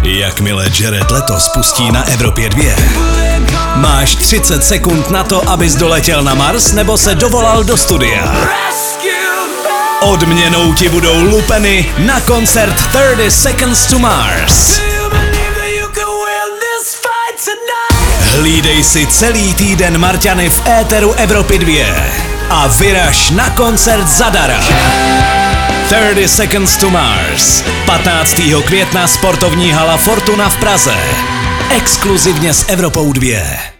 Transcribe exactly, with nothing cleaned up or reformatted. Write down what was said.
Jakmile Jared Leto spustí na Evropě dva, máš třicet sekund na to, abys doletěl na Mars nebo se dovolal do studia. Odměnou ti budou lupeny na koncert thirty seconds to Mars. Hlídej si celý týden Marťany v éteru Evropy dva a vyraž na koncert zadara. thirty seconds to Mars. patnáctého května sportovní hala Fortuna v Praze. Exkluzivně s Evropou dva.